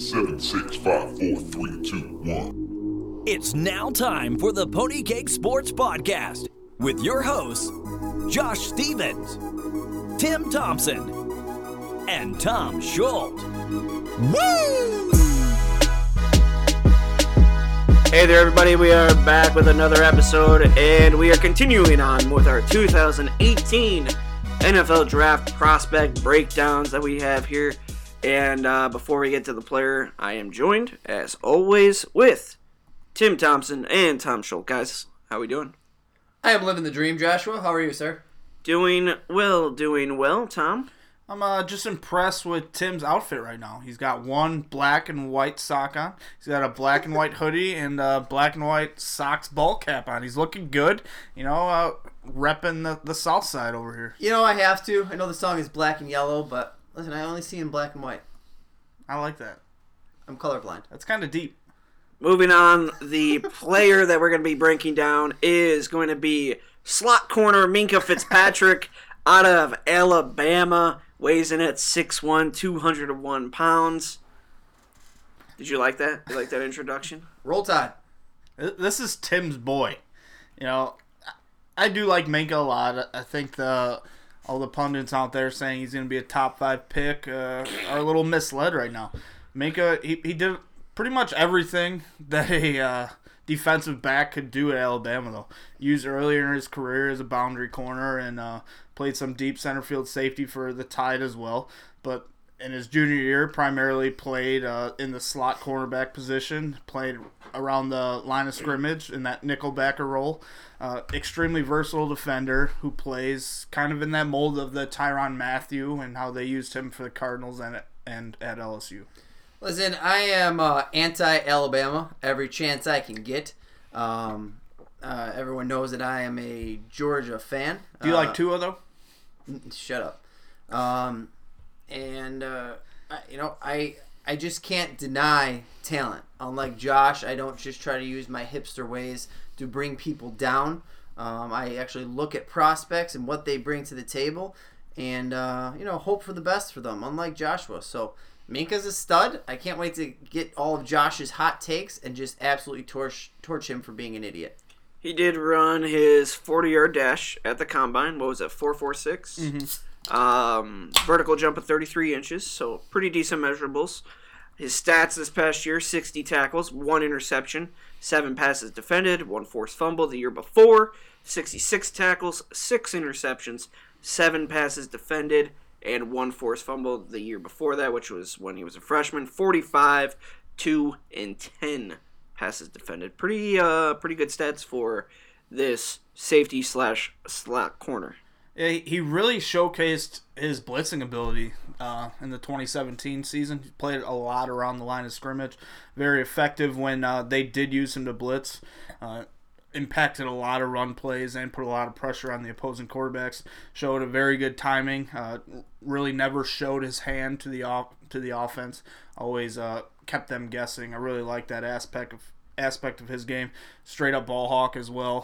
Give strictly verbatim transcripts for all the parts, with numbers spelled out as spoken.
seven, six, five, four, three, two, one. It's now time for the Pony Cake Sports Podcast with your hosts, Josh Stevens, Tim Thompson, and Tom Schultz. Woo! Hey there, everybody. We are back with another episode, and we are continuing on with our two thousand eighteen N F L Draft prospect breakdowns that we have here. And uh, before we get to the player, I am joined, as always, with Tim Thompson and Tom Schultz. Guys, how we doing? I am living the dream, Joshua. How are you, sir? Doing well, doing well, Tom. I'm uh, just impressed with Tim's outfit right now. He's got one black and white sock on. He's got a black and white hoodie and a black and white socks ball cap on. He's looking good, you know, uh, repping the, the south side over here. You know, I have to. I know the song is black and yellow, but listen, I only see in black and white. I like that. I'm colorblind. That's kind of deep. Moving on, the player that we're going to be breaking down is going to be slot corner Minkah Fitzpatrick out of Alabama. Weighs in at six one, two hundred one pounds. Did you like that? You like that introduction? Roll Tide. This is Tim's boy. You know, I do like Minkah a lot. I think the all the pundits out there saying he's going to be a top five pick uh, are a little misled right now. Minkah, he, he did pretty much everything that a uh, defensive back could do at Alabama, though. Used earlier in his career as a boundary corner and uh, played some deep center field safety for the Tide as well. But in his junior year, primarily played uh, in the slot cornerback position, played around the line of scrimmage in that nickelbacker role. Uh, extremely versatile defender who plays kind of in that mold of the Tyrann Mathieu and how they used him for the Cardinals and, and at L S U. Listen, I am uh, anti-Alabama every chance I can get. Um, uh, everyone knows that I am a Georgia fan. Do you uh, like Tua, though? Shut up. Um, and, uh, I, you know, I I just can't deny talent. Unlike Josh, I don't just try to use my hipster ways to bring people down. Um, I actually look at prospects and what they bring to the table and, uh, you know, hope for the best for them, unlike Joshua. So, Minkah's a stud. I can't wait to get all of Josh's hot takes and just absolutely torch torch him for being an idiot. He did run his forty-yard dash at the combine. What was it, four forty-six? Mm-hmm. Um, vertical jump of thirty-three inches, so pretty decent measurables. His stats this past year, sixty tackles, one interception, seven passes defended, one forced fumble the year before, sixty-six tackles, six interceptions, seven passes defended, and one forced fumble the year before that, which was when he was a freshman. forty-five, two, and ten passes defended. Pretty uh, pretty good stats for this safety slash slot corner. Yeah, he really showcased his blitzing ability uh, in the twenty seventeen season. He played a lot around the line of scrimmage. Very effective when uh, they did use him to blitz. Uh, impacted a lot of run plays and put a lot of pressure on the opposing quarterbacks. Showed a very good timing. Uh, really never showed his hand to the off, to the offense. Always uh, kept them guessing. I really like that aspect of aspect of his game. Straight up ball hawk as well.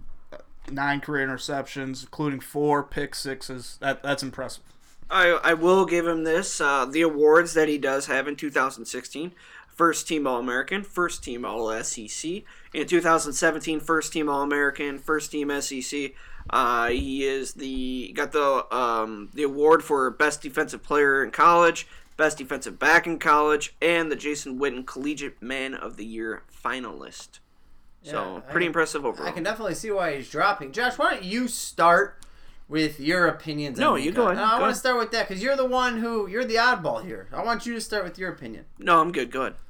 Nine career interceptions, including four pick sixes. That that's impressive. I I will give him this. Uh, the awards that he does have in two thousand sixteen. First Team All-American, First Team All-S E C. In two thousand seventeen, First Team All-American, First Team S E C. Uh, he is the got the um, the award for Best Defensive Player in college, Best Defensive Back in college, and the Jason Witten Collegiate Man of the Year finalist. Yeah, so, pretty can, impressive overall. I can definitely see why he's dropping. Josh, why don't you start with your opinions on No, Minkah? you go ahead. No, I go want ahead. to start with that because you're the one who, you're the oddball here. I want you to start with your opinion. No, I'm good. Go ahead.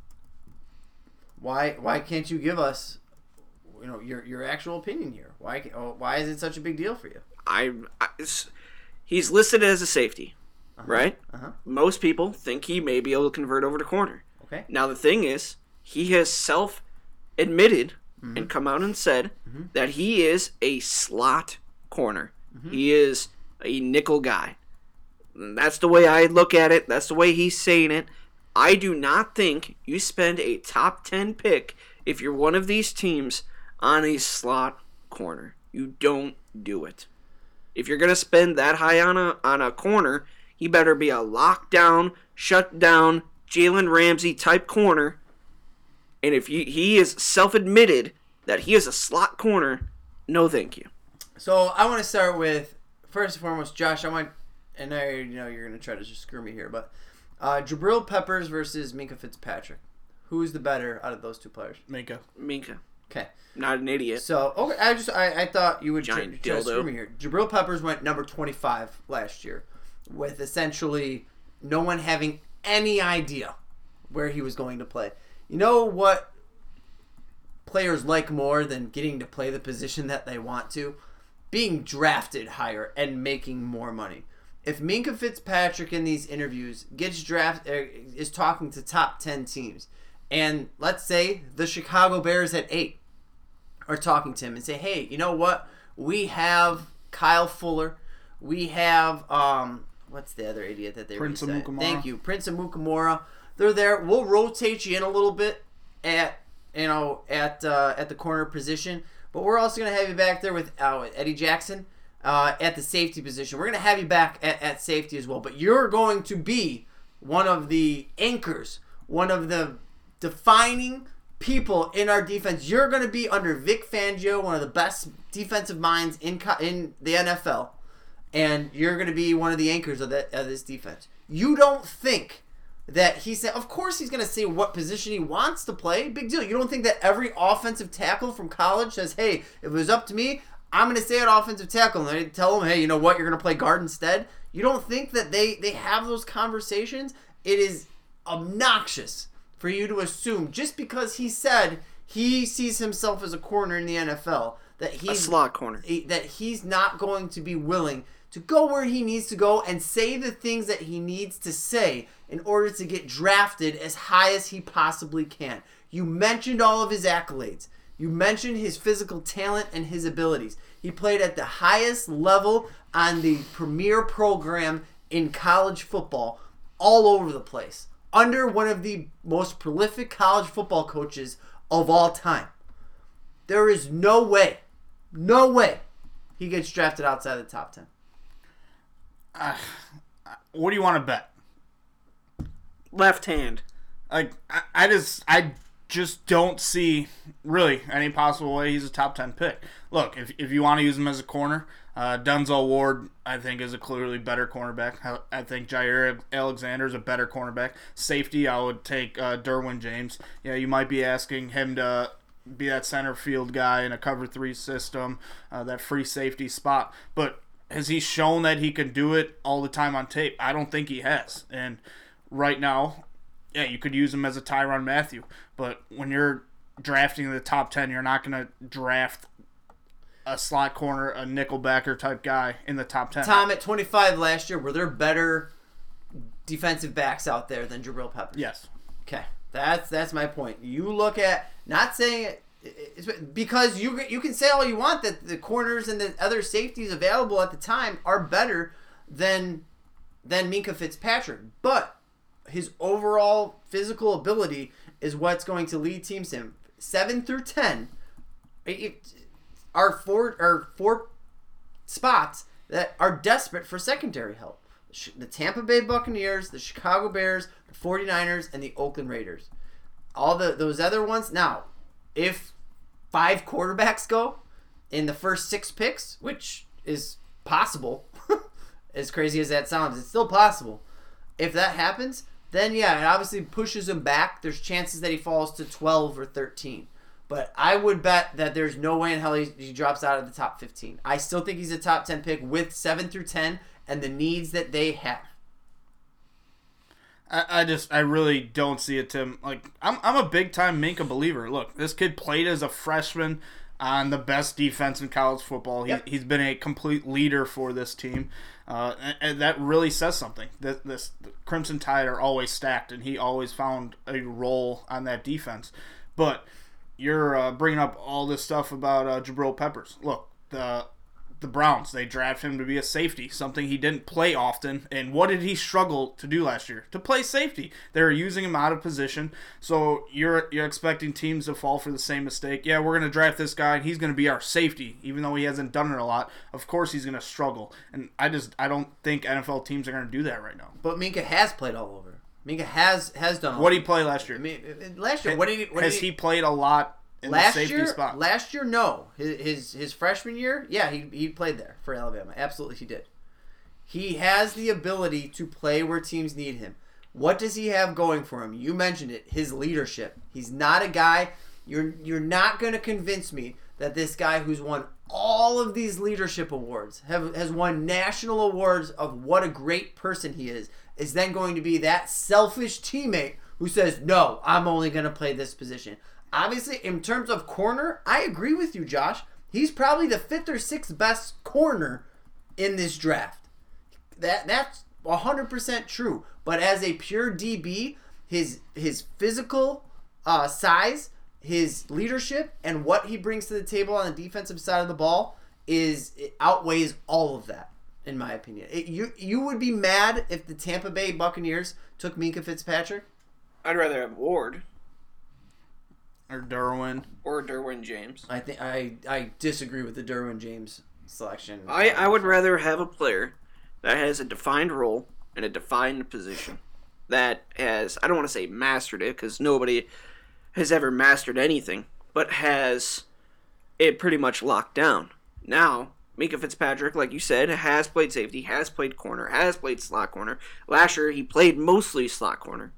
Why Why can't you give us, you know, your your actual opinion here? Why oh, Why is it such a big deal for you? I, I he's listed as a safety, Uh-huh. right? Uh-huh. Most people think he may be able to convert over to corner. Okay. Now the thing is, he has self-admitted Mm-hmm. and come out and said mm-hmm. that he is a slot corner. Mm-hmm. He is a nickel guy. And that's the way I look at it. That's the way he's saying it. I do not think you spend a top ten pick if you're one of these teams on a slot corner. You don't do it. If you're going to spend that high on a on a corner, he better be a lockdown, shut down Jalen Ramsey type corner. And if he, he is self-admitted that he is a slot corner, no thank you. So I want to start with, first and foremost, Josh, I want, and I know you're going to try to just screw me here, but uh, Jabril Peppers versus Minka Fitzpatrick. Who's the better out of those two players? Minka. Minka. Okay. Not an idiot. So, okay, I just I, I thought you would try, Giant try to dildo. screw me here. Jabril Peppers went number twenty-five last year with essentially no one having any idea where he was going to play. You know what players like more than getting to play the position that they want to? Being drafted higher and making more money. If Minka Fitzpatrick in these interviews gets drafted, er, is talking to top ten teams, and let's say the Chicago Bears at eight are talking to him and say, hey, you know what? We have Kyle Fuller. We have, um, what's the other idiot that they Prince were saying? Amukamara. Thank you. Prince Amukamara. They're there. We'll rotate you in a little bit at, you know, at uh, at the corner position. But we're also going to have you back there with, uh, with Eddie Jackson uh, at the safety position. We're going to have you back at, at safety as well. But you're going to be one of the anchors, one of the defining people in our defense. You're going to be under Vic Fangio, one of the best defensive minds in in the N F L, and you're going to be one of the anchors of that of this defense. You don't think that he said? Of course, he's going to say what position he wants to play. Big deal. You don't think that every offensive tackle from college says, "Hey, if it was up to me, I'm going to stay at offensive tackle," and they tell him, "Hey, you know what? You're going to play guard instead." You don't think that they they have those conversations? It is obnoxious for you to assume just because he said he sees himself as a corner in the N F L that he's a slot corner. he- that he's not going to be willing to go where he needs to go and say the things that he needs to say in order to get drafted as high as he possibly can. You mentioned all of his accolades. You mentioned his physical talent and his abilities. He played at the highest level on the premier program in college football all over the place, under one of the most prolific college football coaches of all time. There is no way, no way he gets drafted outside the top ten. Uh, what do you want to bet? Left hand. Like I, I just I just don't see really any possible way he's a top ten pick. Look, if if you want to use him as a corner, uh, Denzel Ward I think is a clearly better cornerback. I, I think Jair Alexander is a better cornerback. Safety, I would take uh, Derwin James. Yeah, you might be asking him to be that center field guy in a cover three system, uh, that free safety spot, but has he shown that he can do it all the time on tape? I don't think he has. And right now, yeah, you could use him as a Tyrann Mathieu, but when you're drafting in the top ten, you're not going to draft a slot corner, a nickelbacker type guy in the top ten. Tom, at twenty-five last year, were there better defensive backs out there than Jabril Peppers? Yes. Okay, that's that's my point. You look at, not saying it, it's because you you can say all you want that the corners and the other safeties available at the time are better than than Minka Fitzpatrick, but his overall physical ability is what's going to lead teams in seven through ten. It, are four are four spots that are desperate for secondary help. The Tampa Bay Buccaneers, the Chicago Bears, the forty-niners, and the Oakland Raiders. All the those other ones. Now, if five quarterbacks go in the first six picks, which is possible, as crazy as that sounds, it's still possible. If that happens, then yeah, it obviously pushes him back. There's chances that he falls to twelve or thirteen. But I would bet that there's no way in hell he, he drops out of the top fifteen. I still think he's a top ten pick with seven through ten and the needs that they have. I, I just, I really don't see it, Tim. Like, I'm, I'm a big-time Minka believer. Look, this kid played as a freshman on the best defense in college football. He, Yep. He's been a complete leader for this team, uh, and, and that really says something. This, this the Crimson Tide are always stacked, and he always found a role on that defense. But you're uh, bringing up all this stuff about uh, Jabril Peppers. Look, the the Browns, they draft him to be a safety, something he didn't play often. And what did he struggle to do last year? To play safety. They were using him out of position. So you're you're expecting teams to fall for the same mistake. Yeah, we're going to draft this guy, and he's going to be our safety, even though he hasn't done it a lot. Of course he's going to struggle. And I just I don't think N F L teams are going to do that right now. But Minka has played all over. Minka has has done. What did he play last year? I mean, last year, what did he? What Has did he played a lot in last the safety year? spot? Last year, no. His, his his freshman year, yeah, he he played there for Alabama. Absolutely, he did. He has the ability to play where teams need him. What does he have going for him? You mentioned it. His leadership. He's not a guy. You're you're not going to convince me that this guy who's won all of these leadership awards, have has won national awards of what a great person he is, is then going to be that selfish teammate who says, no, I'm only going to play this position. Obviously, in terms of corner, I agree with you, Josh. He's probably the fifth or sixth best corner in this draft. That That's one hundred percent true. But as a pure D B, his his physical uh, size, his leadership, and what he brings to the table on the defensive side of the ball is it outweighs all of that, in my opinion. It, you you would be mad if the Tampa Bay Buccaneers took Minka Fitzpatrick? I'd rather have Ward Or Derwin. or Derwin James. I think I, I disagree with the Derwin James selection. I, I would rather have a player that has a defined role and a defined position that has, I don't want to say mastered it because nobody has ever mastered anything, but has it pretty much locked down. Now, Minka Fitzpatrick, like you said, has played safety, has played corner, has played slot corner. Last year, he played mostly slot corner.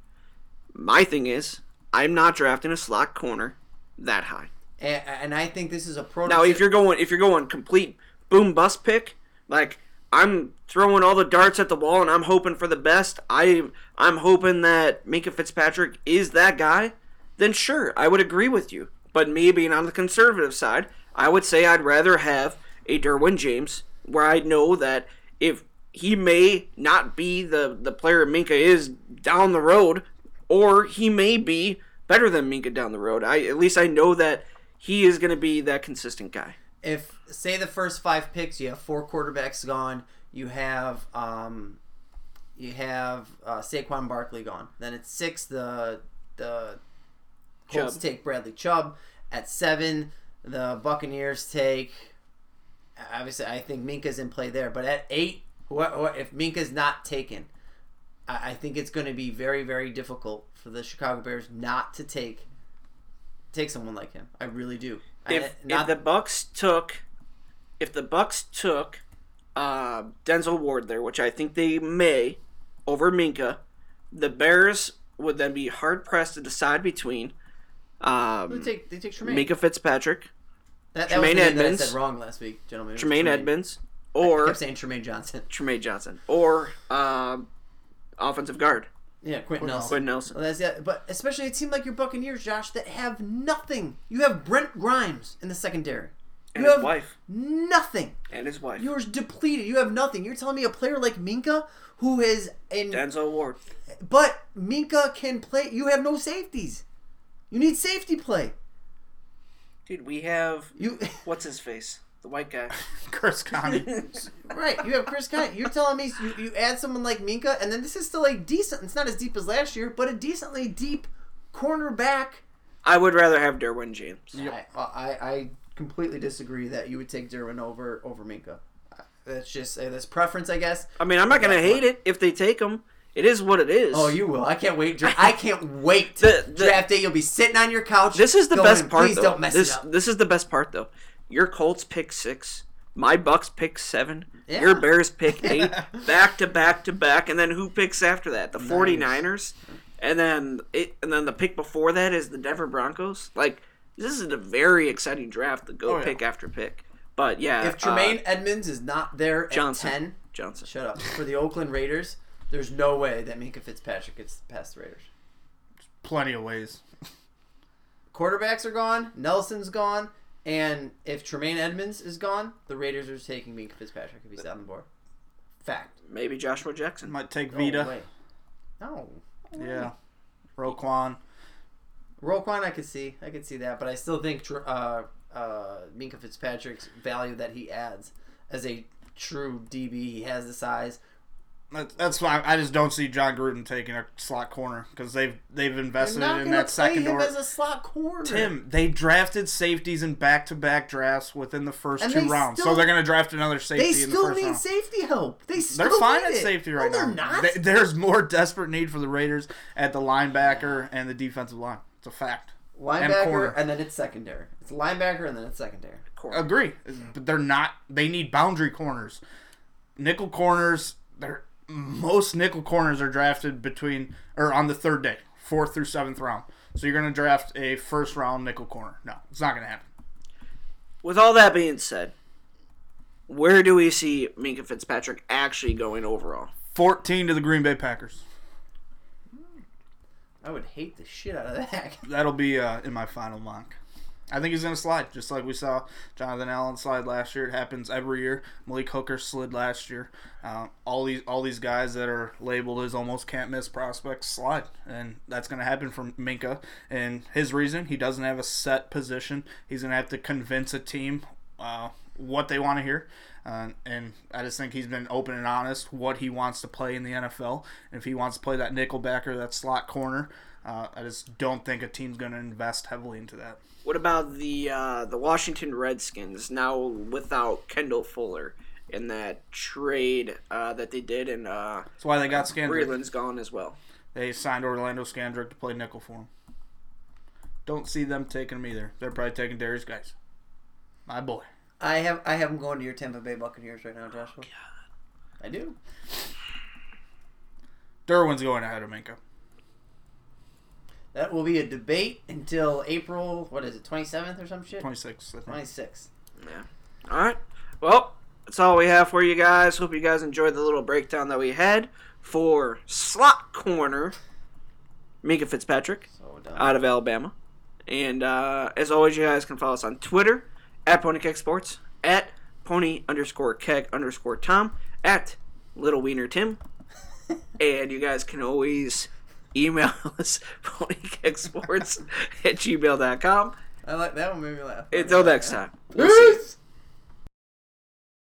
My thing is, I'm not drafting a slot corner that high. And, and I think this is a prototype. Now, if you're going, if you're going complete boom bust pick, like I'm throwing all the darts at the wall and I'm hoping for the best. I I'm hoping that Minka Fitzpatrick is that guy. Then sure, I would agree with you. But me being on the conservative side, I would say I'd rather have a Derwin James, where I know that if he may not be the the player Minka is down the road, or he may be better than Minka down the road. I at least I know that he is going to be that consistent guy. If say the first five picks, you have four quarterbacks gone. You have um, you have uh, Saquon Barkley gone. Then at six, the the Colts Chubb. take Bradley Chubb. At seven, the Buccaneers take. Obviously, I think Minka's in play there. But at eight, wh- wh- if Minka's not taken, I, I think it's going to be very, very difficult for the Chicago Bears not to take take someone like him. I really do. If, I, not, if the Bucks took, if the Bucks took uh, Denzel Ward there, which I think they may, over Minka, the Bears would then be hard pressed to decide between um, they take they take Tremaine. Minka Fitzpatrick, That, that was Tremaine the name that I Edmonds. said wrong last week, gentlemen. It was Tremaine Edmonds, I or kept saying Tremaine Johnson. Tremaine Johnson, or um, offensive guard Yeah, Quentin Nelson. Quentin Nelson. Well, that's yeah, but especially a team like your Buccaneers, Josh, that have nothing. You have Brent Grimes in the secondary. And You his have wife. nothing. And his wife. You're depleted. You have nothing. You're telling me a player like Minka, who is in, Denzel Ward. but Minka can play. You have no safeties. You need safety play. Dude, we have You what's his face? The white guy. Chris Conley. right? You have Chris Conley. You're telling me you, you add someone like Minka, and then this is still a decent. It's not as deep as last year, but a decently deep cornerback. I would rather have Derwin James. I, I I completely disagree that you would take Derwin over over Minka. That's just uh, that's preference, I guess. I mean, I'm not gonna hate it if they take him. It is what it is. Oh, you will. I can't wait. Dra- I can't wait. The- the- Draft day, you'll be sitting on your couch. This is the going, best part, Please though. don't mess this it up. this is the best part, though. Your Colts pick six, my Bucks pick seven, Yeah. your Bears pick eight, back to back to back, and then who picks after that? The 49ers, and then it, and then the pick before that is the Denver Broncos. Like, this is a very exciting draft to go Oh, yeah. pick after pick. But yeah, If Tremaine uh, Edmonds is not there Johnson. at ten, Johnson, shut up. For the Oakland Raiders, there's no way that Minka Fitzpatrick gets past the Raiders. Plenty of ways. Quarterbacks are gone. Nelson's gone. And if Tremaine Edmonds is gone, the Raiders are taking Minka Fitzpatrick if he's on the board. Fact. maybe Joshua Jackson. Might take No Vita. way. No. Yeah. Roquan. Roquan, I could see. I could see that. But I still think tr- uh, uh, Minka Fitzpatrick's value that he adds as a true D B, he has the size. That's, that's fine. I just don't see John Gruden taking a slot corner because they've they've invested They're not in gonna that play second him door. as a slot corner. Tim, they drafted safeties in back-to-back drafts within the first And two they rounds, still- so they're going to draft another safety They in the still first need round. safety help. They still They're fine need at it. safety right no, now. They're not. They- there's more desperate need for the Raiders at the linebacker and the defensive line. It's a fact. linebacker, corner. and, then it's secondary. It's linebacker, and then it's secondary. Agree, but they're not. They need boundary corners, nickel corners. They're most nickel corners are drafted between or on the third day, fourth through seventh round. So you're going to draft a first round nickel corner. No, it's not going to happen. With all that being said, where do we see Minkah Fitzpatrick actually going overall? fourteen to the Green Bay Packers. I would hate the shit out of that. That'll be uh, in my final mock. I think he's going to slide, just like we saw Jonathan Allen slide last year. It happens every year. Malik Hooker slid last year. Uh, all these all these guys that are labeled as almost can't miss prospects slide, and that's going to happen for Minkah. And his reason, he doesn't have a set position. He's going to have to convince a team uh, what they want to hear. Uh, and I just think he's been open and honest what he wants to play in the N F L. And if he wants to play that nickel backer, that slot corner, uh, I just don't think a team's going to invest heavily into that. What about the uh, the Washington Redskins now without Kendall Fuller in that trade uh, that they did, and uh, That's why they got Scandrick. Breeland's gone as well. They signed Orlando Scandrick to play nickel for him. Don't see them taking him either. They're probably taking Darius Guys. My boy. I have I have him going to your Tampa Bay Buccaneers right now, Joshua. I do. Derwin's going ahead of Minkah. That will be a debate until April, what is it, twenty-seventh or some shit? twenty-six, I think. twenty-sixth. Yeah. All right. Well, that's all we have for you guys. Hope you guys enjoyed the little breakdown that we had for slot corner Minkah Fitzpatrick So dumb. out of Alabama. And uh, as always, you guys can follow us on Twitter at Pony Keg Sports, at Pony underscore Keg underscore Tom, at Little Wiener Tim. And you guys can always email us ponykegsports at gmail dot com. I like that one, made me laugh. Until next time. We'll see you. Peace!